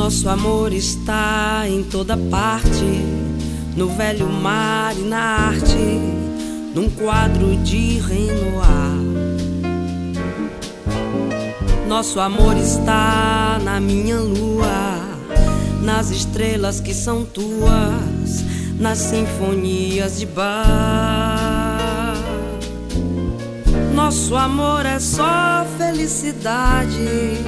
Nosso amor está em toda parte, no velho mar e na arte, num quadro de Renoir. Nosso amor está na minha lua, nas estrelas que são tuas, nas sinfonias de Bach. Nosso amor é só felicidade.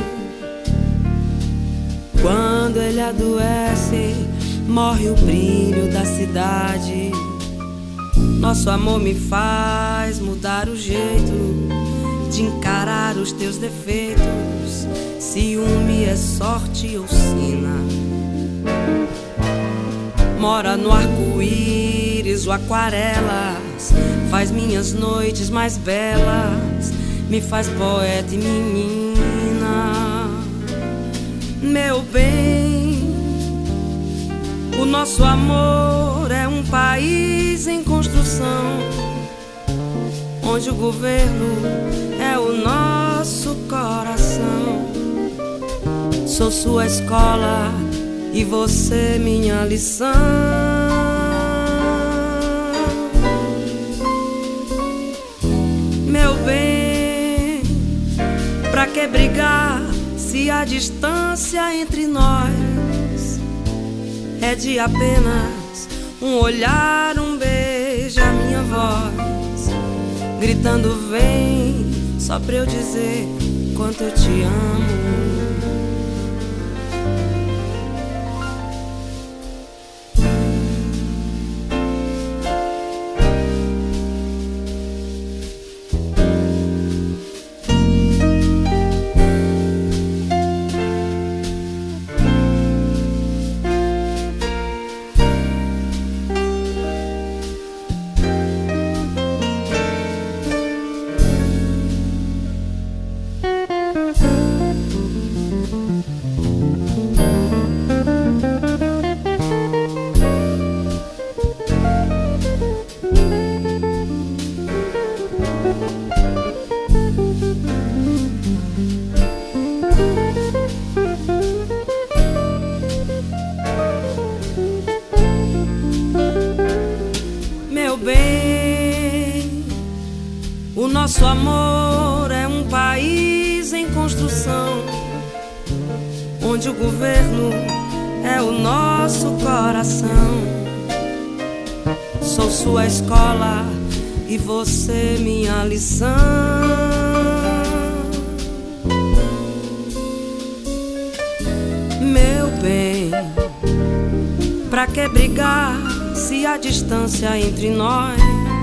Quando ele adoece, morre o brilho da cidade. Nosso amor me faz mudar o jeito de encarar os teus defeitos. Ciúme é sorte ou sina. Mora no arco-íris ou aquarelas, faz minhas noites mais belas, me faz poeta e menina. Meu bem, o nosso amor é um país em construção, onde o governo é o nosso coração. Sou sua escola e você minha lição. Meu bem, pra que brigar se a distância entre nós é de apenas um olhar, um beijo, a minha voz gritando vem, só pra eu dizer quanto eu te amo. Meu bem, o nosso amor é um país em construção, onde o governo é o nosso coração. Sou sua escola e você minha lição. Meu bem, pra que brigar se a distância entre nós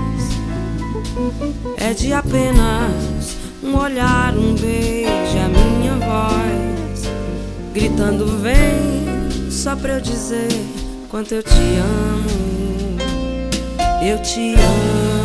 é de apenas um olhar, um beijo, a minha voz gritando vem, só pra eu dizer quanto eu te amo. Eu te amo.